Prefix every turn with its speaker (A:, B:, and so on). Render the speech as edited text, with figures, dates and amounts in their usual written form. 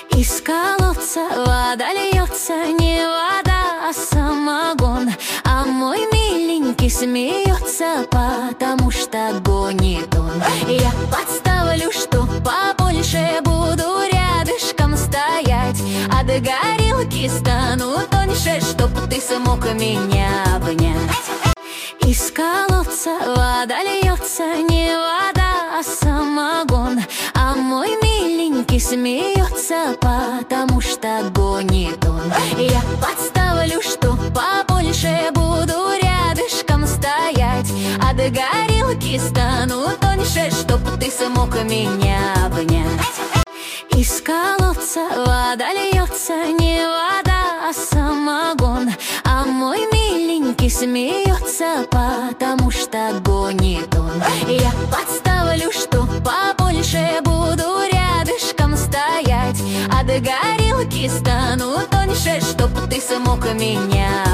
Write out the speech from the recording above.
A: Из колодца вода льется, не вода, а самогон. А мой миленький смеется, потому что гонит он. Я подставлю, что побольше, буду рядышком стоять. От горелки стану тоньше, чтоб ты смог меня обнять. Из колодца вода льется, не вода, а самогон. А мой миленький смеется, потому что гонит он. Я подставлю, что побольше, буду рядышком стоять. От горелки стану тоньше, чтоб ты смог меня обнять. Из колодца вода льется, не вода, а самогон. А мой миленький смеется, потому что гонит он. Я подставлю, что побольше, буду рядышком стоять. От горелки стану тоньше, чтоб ты смог меня